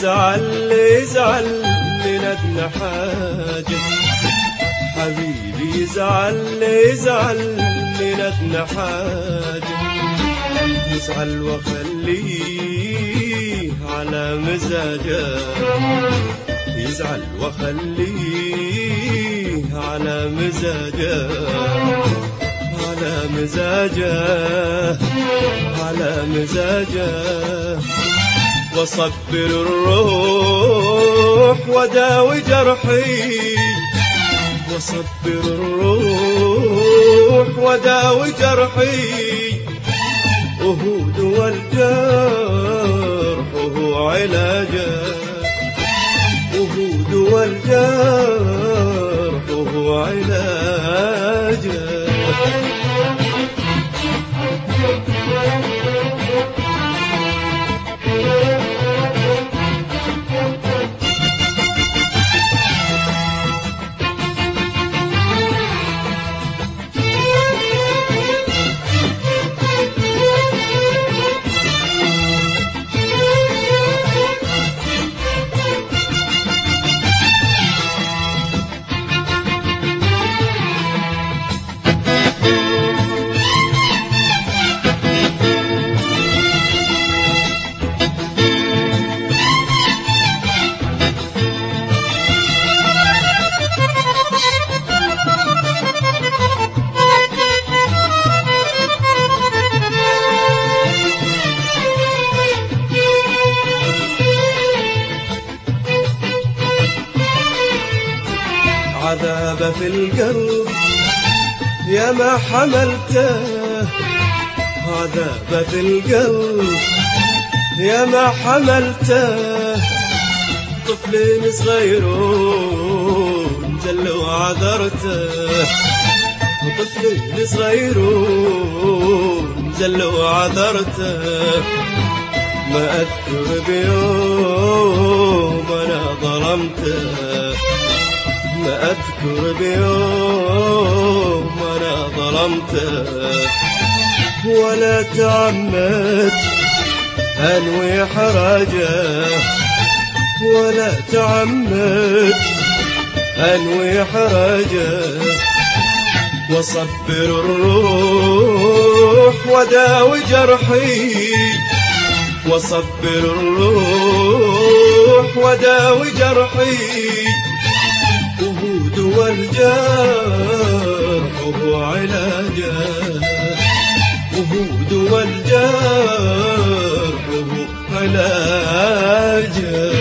يزعل من أدنى حاجة، حبيبي يزعل من أدنى حاجة، يزعل وخليه على مزاجه، يزعل وخليه على مزاجه، على مزاجه، على مزاجه، وصبر الروح وداوي جرحي، وصبر الروح وداوي جرحي، وهو دوا الجرح وهو علاجه، وهو دوا الجرح وهو علاجه. عذاب في القلب يا ما حملته، عذاب في القلب يا ما حملته، طفلين صغيرون زلوا عذرته، طفلين صغيرون زلوا عذرته، ما أذكر بيوم أنا ظلمته، ما أذكر بيوم أنا ظلمته، ولا تعمد أنوي حراجه، ولا تعمد أنوي حراجه، وصبر الروح وداوي جرحي، وصبر الروح وداوي جرحي، وهو دوا الجرح وهو علاجه، وهو دوا الجرح وهو علاجه.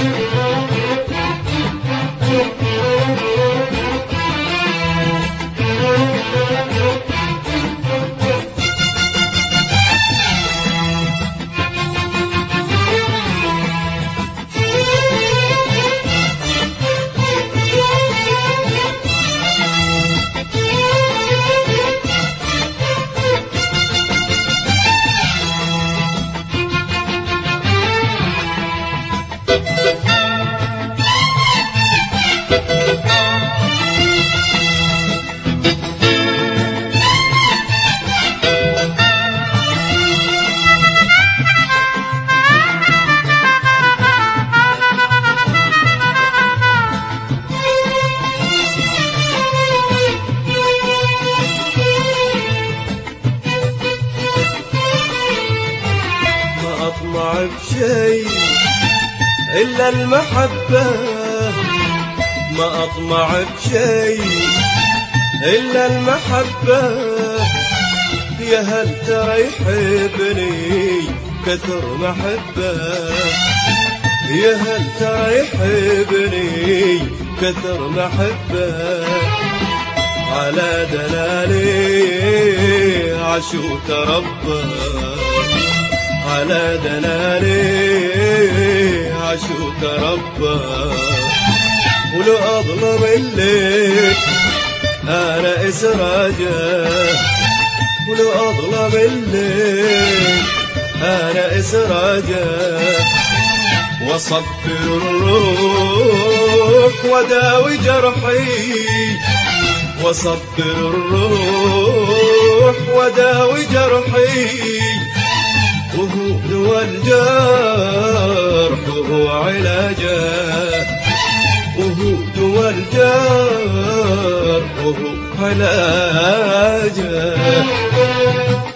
أطمع بشيء إلا المحبة، ما أطمع بشيء إلا المحبة، يا هل ترى يحبني كثر محبة، يا هل ترى يحبني كثر محبة، على دلالي عشو تربى، على دلالي عشو تربى، ولو أظلم الليل أنا إسراجه، ولو أظلم الليل أنا إسراجه، وصبر الروح وداوي جرحي، وصبر الروح وداوي جرحي، وهو دوا الجرح وهو علاجه، وهو دوا الجرح وهو علاجه.